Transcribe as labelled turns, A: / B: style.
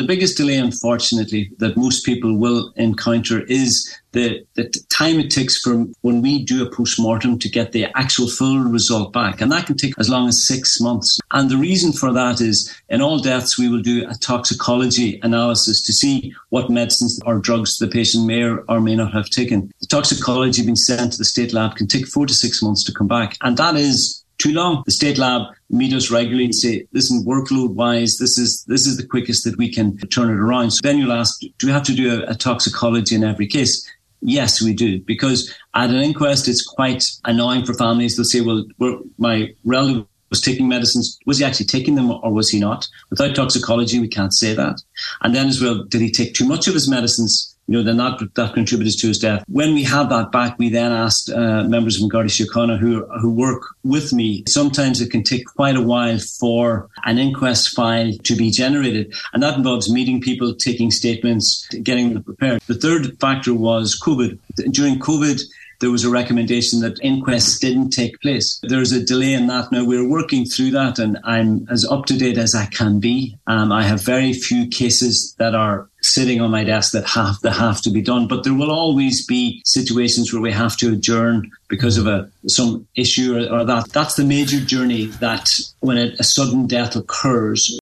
A: the biggest delay, unfortunately, that most people will encounter is the time it takes from when we do a post-mortem to get the actual full result back. And that can take as long as 6 months. And the reason for that is in all deaths, we will do a toxicology analysis to see what medicines or drugs the patient may or may not have taken. The toxicology being sent to the state lab can take 4 to 6 months to come back. And that is too long. The state lab meet us regularly and say, listen, workload-wise, this is the quickest that we can turn it around. So then you'll ask, do we have to do a toxicology in every case? Yes, we do, because at an inquest, it's quite annoying for families. They'll say, well, my relative was taking medicines. Was he actually taking them or was he not? Without toxicology, we can't say that. And then as well, did he take too much of his medicines? Then that contributed to his death. When we have that back, we then asked members of Garda Síochána who work with me. Sometimes it can take quite a while for an inquest file to be generated. And that involves meeting people, taking statements, getting them prepared. The third factor was COVID. During COVID, there was a recommendation that inquests didn't take place. There's a delay in that now. We're working through that and I'm as up to date as I can be. I have very few cases that are sitting on my desk that have to be done. But there will always be situations where we have to adjourn because of some issue or that. That's the major journey that when a sudden death occurs,